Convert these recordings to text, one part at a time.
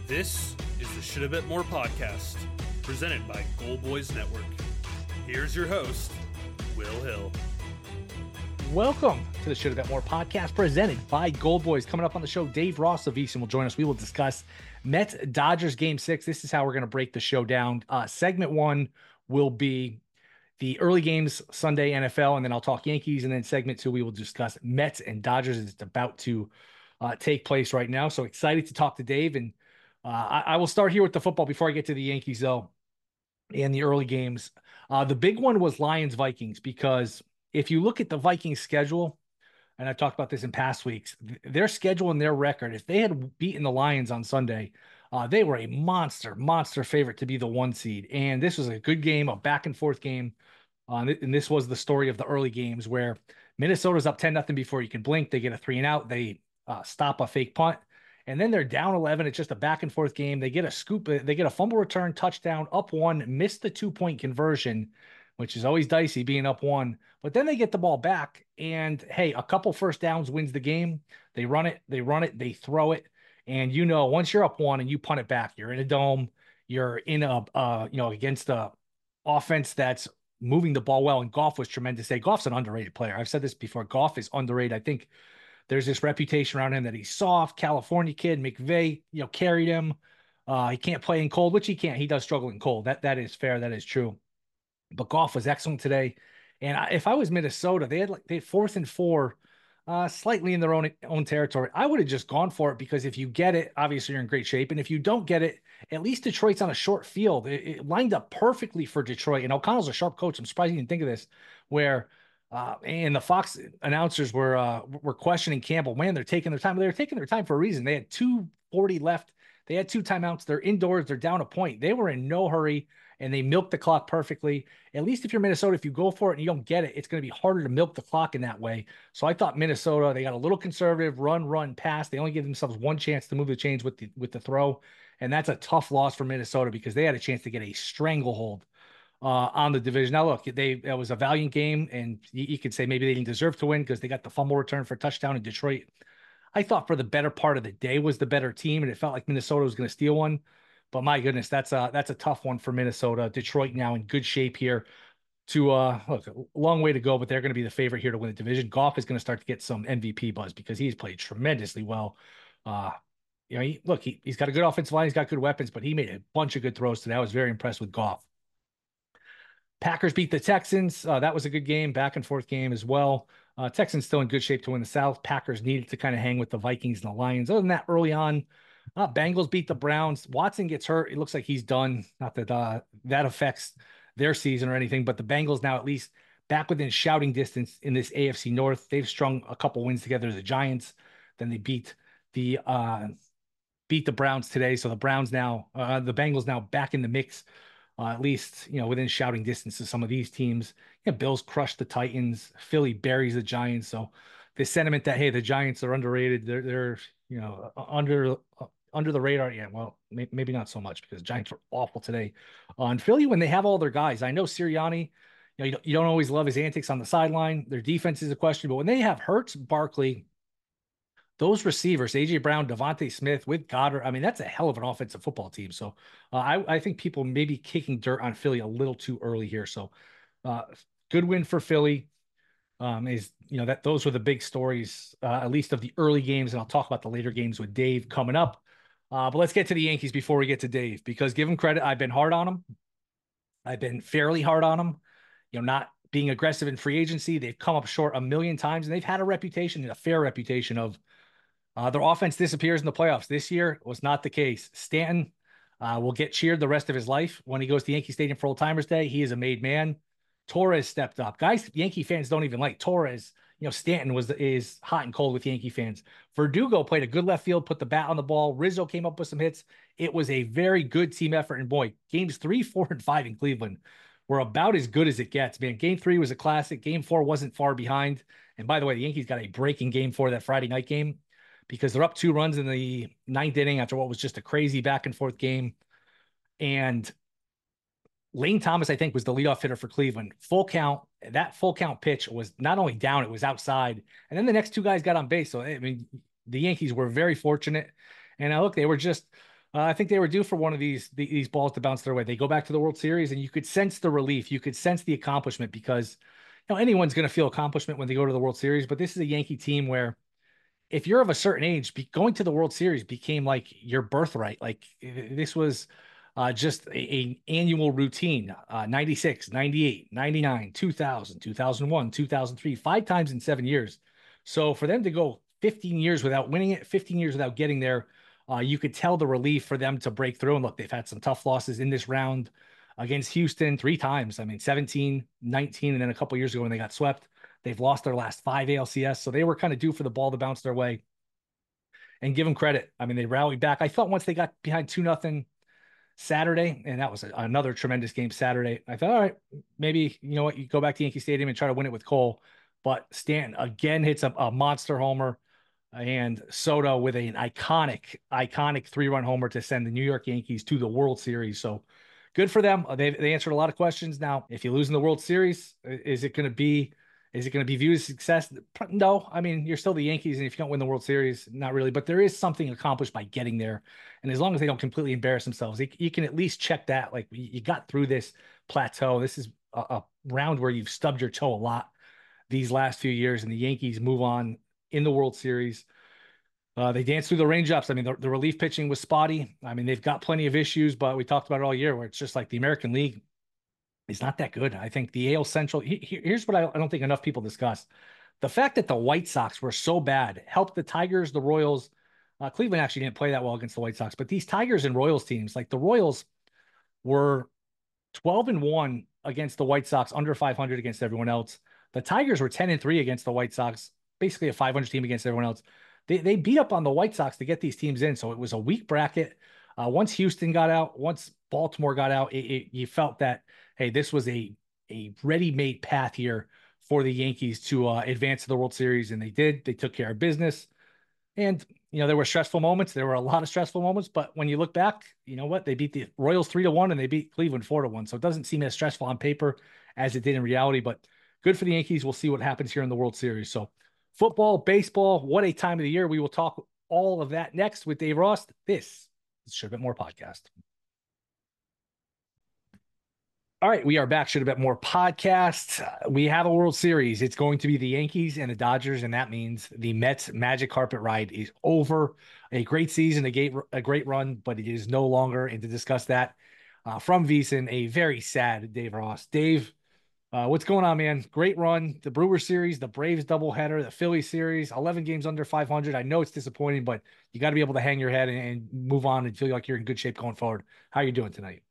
This is the Should Have Bet More podcast, presented by Goal Boys Network. Here's your host, Will Hill. Welcome to the Should Have Bet More podcast, presented by Gold Boys. Coming up on the show, Dave Ross of Easton will join us. We will discuss Mets-Dodgers Game 6. This is how we're going to break the show down. Segment 1 will be the early games, Sunday NFL, and then I'll talk Yankees. And then segment 2, we will discuss Mets and Dodgers as it's about to take place right now. So excited to talk to Dave. And I will start here with the football before I get to the Yankees, though, and the early games. The big one was Lions-Vikings, because if you look at the Vikings schedule, and I've talked about this in past weeks, their schedule and their record, if they had beaten the Lions on Sunday, they were a monster favorite to be the 1 seed. And this was a good game, a back and forth game. And this was the story of the early games where Minnesota's up 10-0 before you can blink. They get a 3-and-out. They stop a fake punt. And then they're down 11. It's just a back and forth game. They get a scoop. They get a fumble return, touchdown, up 1, miss the 2-point conversion, which is always dicey being up 1. But then they get the ball back. And hey, a couple first downs wins the game. They run it, they throw it. And once you're up 1 and you punt it back, you're in a dome. You're in against a offense that's moving the ball well. And Goff was tremendous. Goff's an underrated player. I've said this before. Goff is underrated. I think there's this reputation around him that he's soft, California kid. McVay, carried him. He can't play in cold, which he can't. He does struggle in cold. That is fair. That is true. But Goff was excellent today. And if I was Minnesota, they had 4th and 4, slightly in their own territory. I would have just gone for it, because if you get it, obviously you're in great shape. And if you don't get it, at least Detroit's on a short field. It lined up perfectly for Detroit. And O'Connell's a sharp coach. I'm surprised he didn't think of this, where and the Fox announcers were questioning Campbell. Man, they're taking their time. They were taking their time for a reason. They had 2:40 left. They had 2 timeouts. They're indoors. They're down a point. They were in no hurry, and they milked the clock perfectly. At least if you're Minnesota, if you go for it and you don't get it, it's going to be harder to milk the clock in that way. So I thought Minnesota, they got a little conservative, run, pass. They only give themselves 1 chance to move the chains with the throw. And that's a tough loss for Minnesota, because they had a chance to get a stranglehold on the division. Now, look, it was a valiant game, and you could say maybe they didn't deserve to win because they got the fumble return for a touchdown in Detroit. I thought for the better part of the day was the better team, and it felt like Minnesota was going to steal one. But my goodness, that's a tough one for Minnesota. Detroit now in good shape here to look, a long way to go, but they're going to be the favorite here to win the division. Goff is going to start to get some MVP buzz, because he's played tremendously well. He's got a good offensive line, he's got good weapons, but he made a bunch of good throws today. I was very impressed with Goff. Packers beat the Texans. That was a good game, back and forth game as well. Texans still in good shape to win the South. Packers needed to kind of hang with the Vikings and the Lions. Other than that, early on, Bengals beat the Browns. Watson gets hurt. It looks like he's done. Not that that affects their season or anything, but the Bengals now at least back within shouting distance in this AFC North. They've strung a couple wins together. The Giants, then they beat the Browns today. So the Bengals now back in the mix. At least, within shouting distance of some of these teams. Bills crushed the Titans. Philly buries the Giants. So the sentiment that, hey, the Giants are underrated. They're under the radar. Yeah, well, maybe not so much, because the Giants were awful today. On Philly, when they have all their guys, I know Sirianni, you don't always love his antics on the sideline. Their defense is a question, but when they have Hurts, Barkley, those receivers, A.J. Brown, Devontae Smith with Goddard, I mean, that's a hell of an offensive football team. So I think people may be kicking dirt on Philly a little too early here. So good win for Philly. Those were the big stories, at least of the early games. And I'll talk about the later games with Dave coming up. But let's get to the Yankees before we get to Dave, because give him credit. I've been hard on them. I've been fairly hard on them, not being aggressive in free agency. They've come up short a million times, and they've had a fair reputation of their offense disappears in the playoffs. This year was not the case. Stanton will get cheered the rest of his life when he goes to Yankee Stadium for Old Timers Day. He is a made man. Torres stepped up. Guys, Yankee fans don't even like Torres. Stanton is hot and cold with Yankee fans. Verdugo played a good left field, put the bat on the ball. Rizzo came up with some hits. It was a very good team effort. And boy, games 3, 4, and 5 in Cleveland were about as good as it gets, man. Game 3 was a classic. Game 4 wasn't far behind. And by the way, the Yankees got a break in Game 4, that Friday night game, because they're up 2 runs in the 9th inning after what was just a crazy back and forth game. And Lane Thomas, I think, was the leadoff hitter for Cleveland. Full count. That full count pitch was not only down, it was outside. And then the next 2 guys got on base. So, I mean, the Yankees were very fortunate. And look, they were just I think they were due for one of these balls to bounce their way. They go back to the World Series, and you could sense the relief. You could sense the accomplishment because anyone's going to feel accomplishment when they go to the World Series. But this is a Yankee team where if you're of a certain age, going to the World Series became like your birthright. Like this was just a annual routine. 96, 98, 99, 2000, 2001, 2003, 5 times in 7 years. So for them to go 15 years without winning it, 15 years without getting there, you could tell the relief for them to break through. And look, they've had some tough losses in this round against Houston 3 times. I mean, 17, 19, and then a couple years ago when they got swept. They've lost their last 5 ALCS, so they were kind of due for the ball to bounce their way. And give them credit. I mean, they rallied back. I thought once they got behind 2-0 Saturday, and that was another tremendous game Saturday, I thought, all right, maybe, you know what, you go back to Yankee Stadium and try to win it with Cole. But Stanton again hits a monster homer, and Soto with an iconic 3-run homer to send the New York Yankees to the World Series. So good for them. They answered a lot of questions. Now, if you lose in the World Series, is it going to be viewed as success? No. I mean, you're still the Yankees, and if you don't win the World Series, not really. But there is something accomplished by getting there. And as long as they don't completely embarrass themselves, you can at least check that. Like, you got through this plateau. This is a round where you've stubbed your toe a lot these last few years, and the Yankees move on in the World Series. They danced through the raindrops. I mean, the relief pitching was spotty. I mean, they've got plenty of issues, but we talked about it all year where it's just like the American League is not that good. I think the AL Central, here's what I don't think enough people discuss. The fact that the White Sox were so bad helped the Tigers, the Royals. Cleveland actually didn't play that well against the White Sox, but these Tigers and Royals teams, like the Royals were 12-1 against the White Sox, under 500 against everyone else. The Tigers were 10-3 against the White Sox, basically a 500 team against everyone else. They beat up on the White Sox to get these teams in. So it was a weak bracket. Once Houston got out, once Baltimore got out, you felt that, hey, this was a ready-made path here for the Yankees to advance to the World Series. And they did. They took care of business. And, there were stressful moments. There were a lot of stressful moments. But when you look back, you know what? They beat the Royals 3-1 and they beat Cleveland 4-1. So it doesn't seem as stressful on paper as it did in reality. But good for the Yankees. We'll see what happens here in the World Series. So football, baseball, what a time of the year. We will talk all of that next with Dave Ross. This is Should Have Been More podcast. All right, we are back. Should Have Been More podcast. We have a World Series. It's going to be the Yankees and the Dodgers, and that means the Mets magic carpet ride is over. A great season, a great run, but it is no longer. And to discuss that from VSiN, a very sad Dave Ross. Dave, what's going on, man? Great run. The Brewers series, the Braves doubleheader, the Phillies series, 11 games under 500. I know it's disappointing, but you got to be able to hang your head and move on and feel like you're in good shape going forward. How are you doing tonight?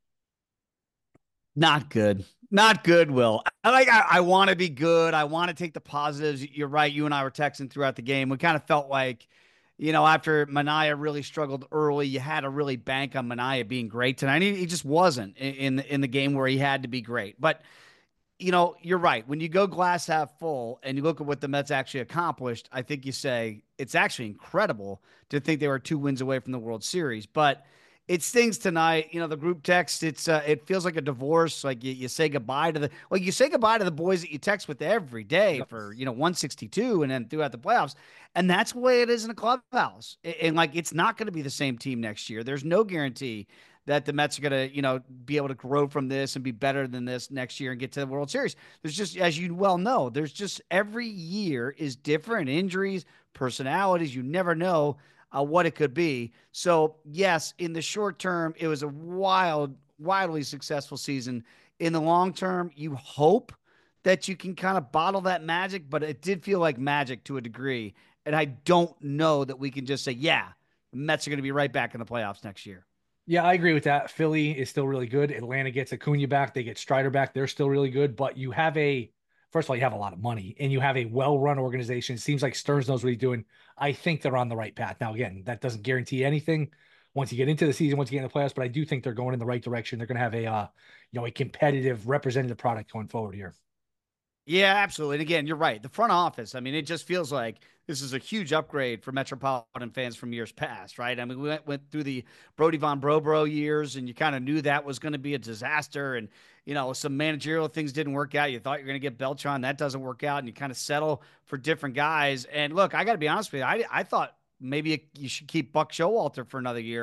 Not good. Not good, Will. I want to be good. I want to take the positives. You're right. You and I were texting throughout the game. We kind of felt like, after Manaea really struggled early, you had to really bank on Manaea being great tonight. He just wasn't in the game where he had to be great. But you're right. When you go glass half full and you look at what the Mets actually accomplished, I think you say it's actually incredible to think they were 2 wins away from the World Series. But it stings tonight. The group text, it feels like a divorce. Like you say goodbye to you say goodbye to the boys that you text with every day for, 162 and then throughout the playoffs. And that's the way it is in a clubhouse. And like, it's not going to be the same team next year. There's no guarantee that the Mets are going to, be able to grow from this and be better than this next year and get to the World Series. There's just, as you well know, there's just every year is different. Injuries, personalities, you never know what it could be. So yes, in the short term, it was a wildly successful season. In the long term, you hope that you can kind of bottle that magic, but it did feel like magic to a degree. And I don't know that we can just say, yeah, the Mets are going to be right back in the playoffs next year. Yeah, I agree with that. Philly is still really good. Atlanta gets Acuna back. They get Strider back. They're still really good. But first of all, you have a lot of money and you have a well-run organization. It seems like Stearns knows what he's doing. I think they're on the right path. Now, again, that doesn't guarantee anything once you get into the season, once you get in the playoffs, but I do think they're going in the right direction. They're going to have a competitive representative product going forward here. Yeah, absolutely. And again, you're right. The front office, I mean, it just feels like this is a huge upgrade for Metropolitan fans from years past, right? I mean, we went through the Brody Von Brobro years, and you kind of knew that was going to be a disaster. And, some managerial things didn't work out. You thought you were going to get Beltran. That doesn't work out, and you kind of settle for different guys. And look, I got to be honest with you. I thought maybe you should keep Buck Showalter for another year.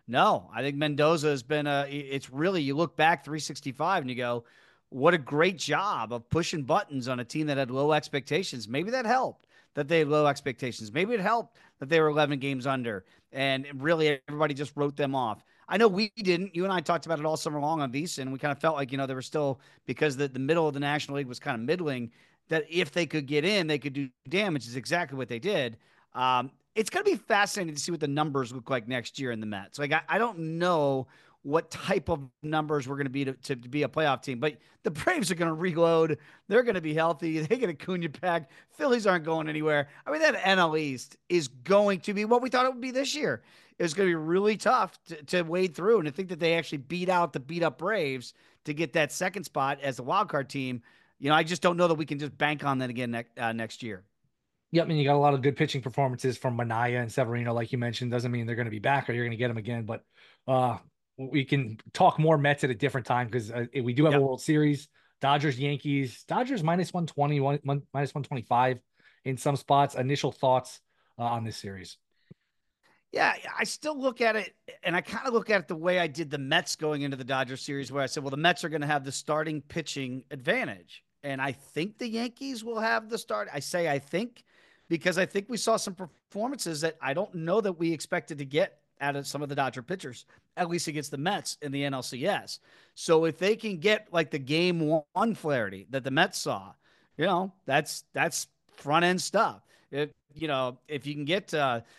No, I think Mendoza has been it's really, you look back 365 and you go, what a great job of pushing buttons on a team that had low expectations. Maybe that helped that they had low expectations. Maybe it helped that they were 11 games under and really everybody just wrote them off. I know we didn't. You and I talked about it all summer long on VSiN, and we kind of felt like, there were still, because the middle of the National League was kind of middling, that if they could get in, they could do damage, is exactly what they did. It's going to be fascinating to see what the numbers look like next year in the Mets. Like, I don't know what type of numbers we're going to be to be a playoff team, but the Braves are going to reload. They're going to be healthy. They get Acuna back. Phillies aren't going anywhere. I mean, that NL East is going to be what we thought it would be this year. It's going to be really tough to wade through, and to think that they actually beat out the beat up Braves to get that second spot as the wild card team. I just don't know that we can just bank on that again next year. Yep, and you got a lot of good pitching performances from Manaea and Severino, like you mentioned. Doesn't mean they're going to be back or you're going to get them again, but we can talk more Mets at a different time, because we do have a World Series. Dodgers, Yankees. Dodgers minus 120, minus 125 in some spots. Initial thoughts on this series? Yeah, I still look at it, and I kind of look at it the way I did the Mets going into the Dodgers series, where I said, well, the Mets are going to have the starting pitching advantage. And I think the Yankees will have the start. I say I think, because I think we saw some performances that I don't know that we expected to get out of some of the Dodger pitchers, at least against the Mets in the NLCS. So if they can get like the game one clarity that the Mets saw, that's front end stuff. If you can get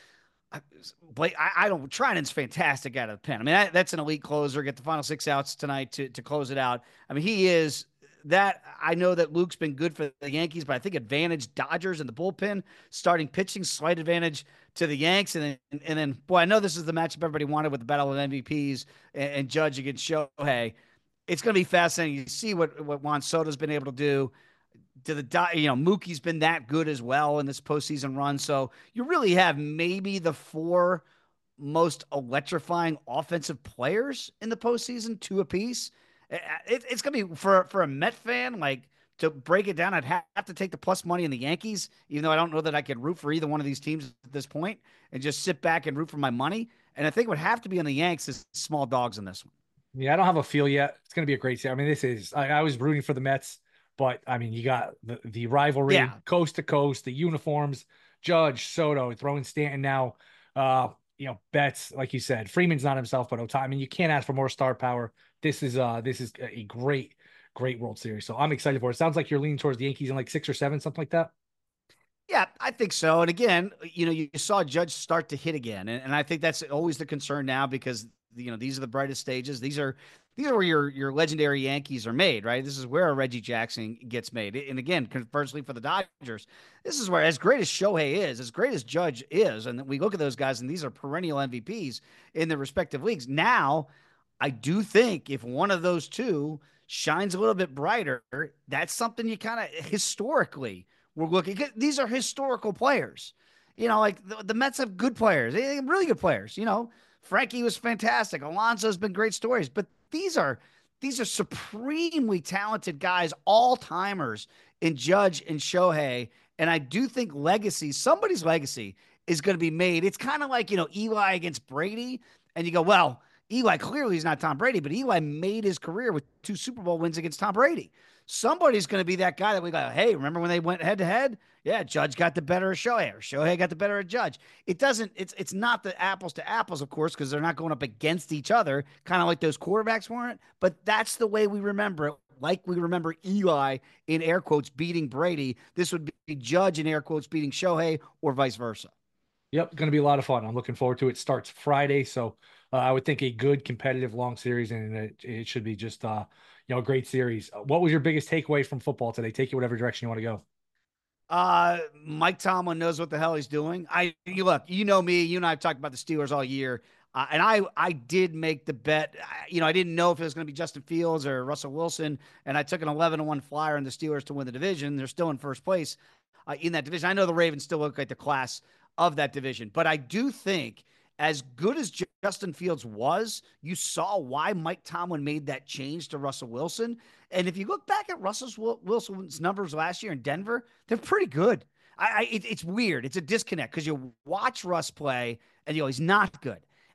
Blake, I don't. Trinan's fantastic out of the pen. I mean, that's an elite closer. Get the final 6 outs tonight to close it out. I mean, he is that. I know that Luke's been good for the Yankees, but I think advantage Dodgers in the bullpen, starting pitching, slight advantage to the Yanks, and then boy, I know this is the matchup everybody wanted with the battle of MVPs and Judge against Shohei. It's going to be fascinating to see what Juan Soto's been able to do. Mookie's been that good as well in this postseason run. So you really have maybe the 4 most electrifying offensive players in the postseason, 2 apiece. It's going to be for a Met fan, like, to break it down, I'd have to take the plus money in the Yankees, even though I don't know that I could root for either one of these teams at this point, and just sit back and root for my money. And I think it would have to be on the Yanks as small dogs in this one. Yeah, I don't have a feel yet. It's going to be a great series. I mean, I was rooting for the Mets. But I mean, you got the rivalry, coast to coast, the uniforms, Judge, Soto, throwing Stanton now, Betts, like you said, Freeman's not himself, but Otani. I mean, you can't ask for more star power. This is a great World Series. So I'm excited for it. Sounds like you're leaning towards the Yankees in like 6 or 7, something like that. Yeah, I think so. And again, you saw Judge start to hit again. And I think that's always the concern now, because, these are the brightest stages. These are where your legendary Yankees are made, right? This is where Reggie Jackson gets made. And again, conversely for the Dodgers, this is where, as great as Shohei is, as great as Judge is, and we look at those guys, and these are perennial MVPs in their respective leagues. Now, I do think if one of those two shines a little bit brighter, that's something you kind of historically we're looking at. These are historical players. Like the Mets have good players. They have really good players. Frankie was fantastic. Alonso's been great stories, but these are supremely talented guys, all-timers in Judge and Shohei. And I do think somebody's legacy is going to be made. It's kind of like, Eli against Brady. And you go, well, Eli clearly is not Tom Brady, but Eli made his career with 2 Super Bowl wins against Tom Brady. Somebody's going to be that guy that we go, hey, remember when they went head to head? Yeah, Judge got the better of Shohei, or Shohei got the better of Judge. It's not the apples to apples, of course, because they're not going up against each other, kind of like those quarterbacks weren't. But that's the way we remember it. Like we remember Eli, in air quotes, beating Brady. This would be Judge, in air quotes, beating Shohei, or vice versa. Yep, going to be a lot of fun. I'm looking forward to it. Starts Friday, so I would think a good, competitive, long series, and it should be just a great series. What was your biggest takeaway from football today? Take it whatever direction you want to go. Mike Tomlin knows what the hell he's doing. Look, me, you and I have talked about the Steelers all year. And I did make the bet. I didn't know if it was going to be Justin Fields or Russell Wilson. And I took an 11-1 flyer on the Steelers to win the division. They're still in first place in that division. I know the Ravens still look like the class of that division, but I do think, as good as Justin Fields was, you saw why Mike Tomlin made that change to Russell Wilson. And if you look back at Wilson's numbers last year in Denver, they're pretty good. It's weird. It's a disconnect, because you watch Russ play and he's not good.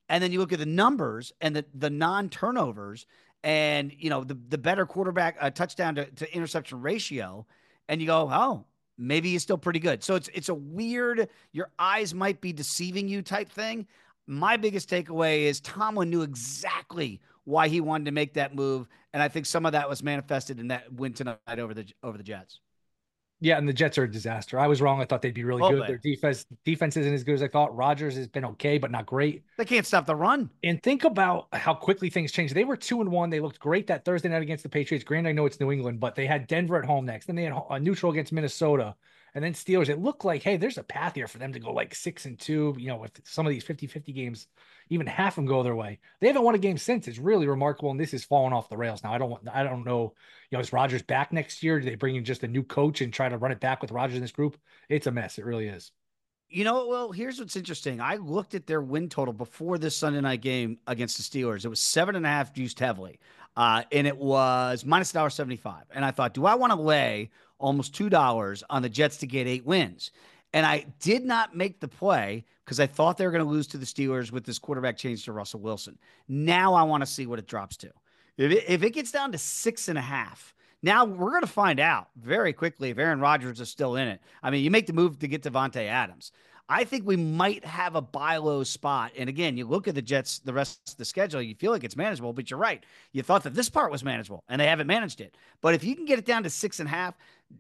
And then you look at the numbers and the non-turnovers and, the better quarterback touchdown to interception ratio. And you go, oh, maybe he's still pretty good. So it's a weird, your eyes might be deceiving you type thing. My biggest takeaway is Tomlin knew exactly why he wanted to make that move. And I think some of that was manifested in that win tonight over the Jets. Yeah, and the Jets are a disaster. I was wrong. I thought they'd be really good. Their defense isn't as good as I thought. Rodgers has been okay, but not great. They can't stop the run. And think about how quickly things changed. They were 2-1. They looked great that Thursday night against the Patriots. Granted, I know it's New England, but they had Denver at home next. Then they had a neutral against Minnesota, and then Steelers. It looked like, hey, there's a path here for them to go like 6-2. If some of these 50-50 games, even half of them go their way. They haven't won a game since. It's really remarkable, and this is falling off the rails now. I don't know. Is Rodgers back next year? Do they bring in just a new coach and try to run it back with Rodgers in this group? It's a mess. It really is. Well, here's what's interesting. I looked at their win total before this Sunday night game against the Steelers. It was 7.5 juiced heavily, and it was minus $1.75. And I thought, do I want to lay almost $2 on the Jets to get 8 wins? And I did not make the play because I thought they were going to lose to the Steelers with this quarterback change to Russell Wilson. Now I want to see what it drops to. If it gets down to 6.5, now we're going to find out very quickly if Aaron Rodgers is still in it. I mean, you make the move to get Davante Adams. I think we might have a buy low spot. And again, you look at the Jets, the rest of the schedule, you feel like it's manageable, but you're right. You thought that this part was manageable, and they haven't managed it. But if you can get it down to 6.5,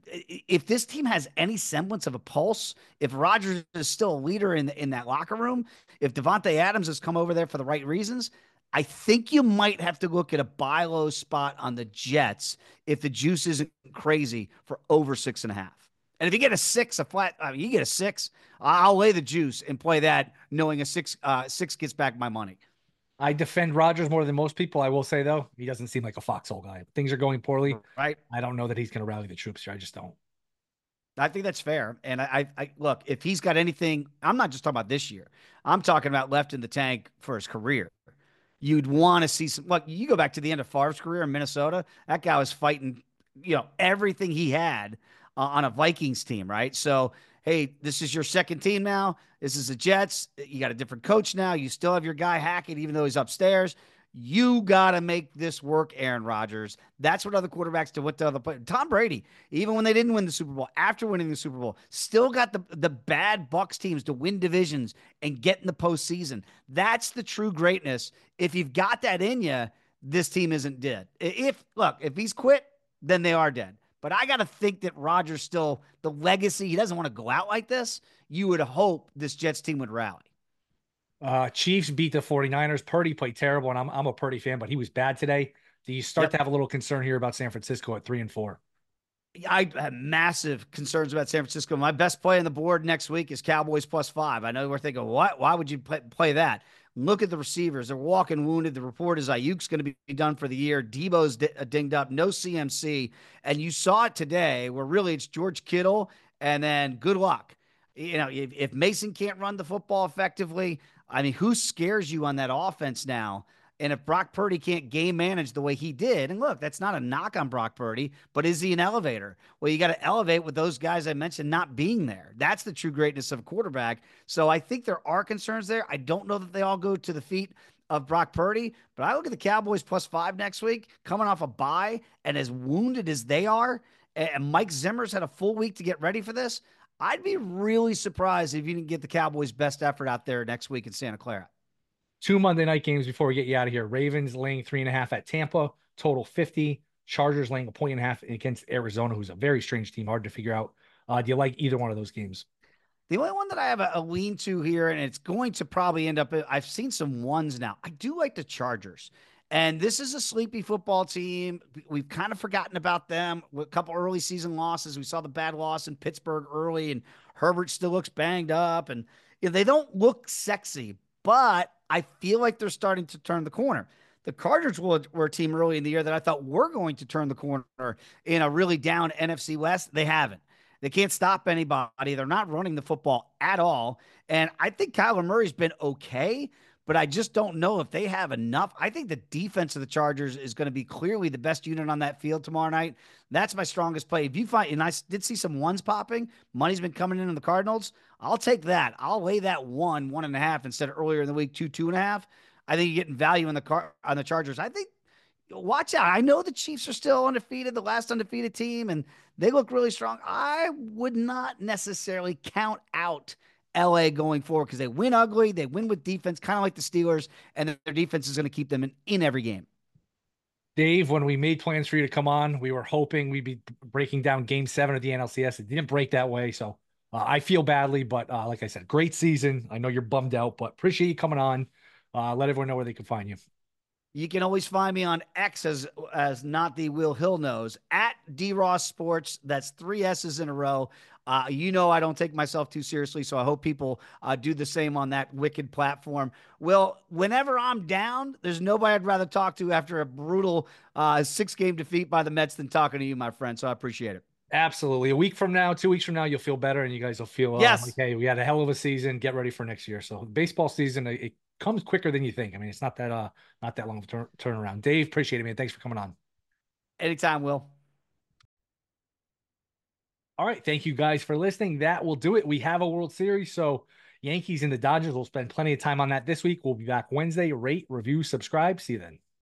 if this team has any semblance of a pulse, if Rodgers is still a leader in that locker room, if Davante Adams has come over there for the right reasons, I think you might have to look at a buy low spot on the Jets if the juice isn't crazy for over 6.5. And if you get a 6, you get a 6, I'll lay the juice and play that knowing a 6 gets back my money. I defend Rodgers more than most people. I will say, though, he doesn't seem like a foxhole guy. Things are going poorly. Right. I don't know that he's going to rally the troops here. I just don't. I think that's fair. And I look, if he's got anything, I'm not just talking about this year. I'm talking about left in the tank for his career. You'd want to see some. Look, you go back to the end of Favre's career in Minnesota. That guy was fighting, everything he had on a Vikings team, right? So, hey, this is your second team now. This is the Jets. You got a different coach now. You still have your guy Hackett, even though he's upstairs. You got to make this work, Aaron Rodgers. That's what other quarterbacks do. What the other players. Tom Brady, even when they didn't win the Super Bowl, after winning the Super Bowl, still got the bad Bucs teams to win divisions and get in the postseason. That's the true greatness. If you've got that in you, this team isn't dead. If he's quit, then they are dead. But I got to think that Rodgers still, the legacy, he doesn't want to go out like this. You would hope this Jets team would rally. Chiefs beat the 49ers. Purdy played terrible, and I'm a Purdy fan, but he was bad today. Do you start to have a little concern here about San Francisco at 3-4? I have massive concerns about San Francisco. My best play on the board next week is Cowboys +5. I know we're thinking, what? Why would you play that? Look at the receivers. They're walking wounded. The report is Ayuk's going to be done for the year. Debo's dinged up. No CMC. And you saw it today where really it's George Kittle, and then good luck. If Mason can't run the football effectively, I mean, who scares you on that offense now? And if Brock Purdy can't game manage the way he did, and look, that's not a knock on Brock Purdy, but is he an elevator? Well, you got to elevate with those guys I mentioned not being there. That's the true greatness of a quarterback. So I think there are concerns there. I don't know that they all go to the feet of Brock Purdy, but I look at the Cowboys +5 next week, coming off a bye, and as wounded as they are, and Mike Zimmer's had a full week to get ready for this, I'd be really surprised if you didn't get the Cowboys' best effort out there next week in Santa Clara. 2 Monday night games before we get you out of here. Ravens laying 3.5 at Tampa, total 50. Chargers laying 1.5 against Arizona, who's a very strange team, hard to figure out. Do you like either one of those games? The only one that I have a lean to here, and it's going to probably end up, I've seen some ones now. I do like the Chargers. And this is a sleepy football team. We've kind of forgotten about them. With a couple early season losses. We saw the bad loss in Pittsburgh early, and Herbert still looks banged up. And they don't look sexy, but I feel like they're starting to turn the corner. The Chargers were a team early in the year that I thought were going to turn the corner in a really down NFC West. They haven't. They can't stop anybody. They're not running the football at all. And I think Kyler Murray's been okay, but I just don't know if they have enough. I think the defense of the Chargers is going to be clearly the best unit on that field tomorrow night. That's my strongest play. If you find, and I did see some ones popping, money's been coming in on the Cardinals. I'll take that. I'll lay that 1.5 instead of earlier in the week, 2.5. I think you're getting value on the Chargers. I think watch out. I know the Chiefs are still undefeated, the last undefeated team, and they look really strong. I would not necessarily count out LA going forward because they win ugly. They win with defense, kind of like the Steelers, and their defense is going to keep them in every game. Dave, when we made plans for you to come on, we were hoping we'd be breaking down game 7 of the NLCS. It didn't break that way. So I feel badly, but like I said, great season. I know you're bummed out, but appreciate you coming on. Let everyone know where they can find you. You can always find me on X as not the Will Hill knows at DRoss Sports. That's 3 S's in a row. I don't take myself too seriously, so I hope people do the same on that wicked platform. Well, whenever I'm down, there's nobody I'd rather talk to after a brutal 6-game defeat by the Mets than talking to you, my friend. So I appreciate it. Absolutely. A week from now, 2 weeks from now, you'll feel better, and you guys will feel yes. Like, hey, we had a hell of a season. Get ready for next year. So baseball season, it comes quicker than you think. I mean, it's not that long of a turnaround. Dave, appreciate it, man. Thanks for coming on. Anytime, Will. All right. Thank you guys for listening. That will do it. We have a World Series, so Yankees and the Dodgers will spend plenty of time on that this week. We'll be back Wednesday. Rate, review, subscribe. See you then.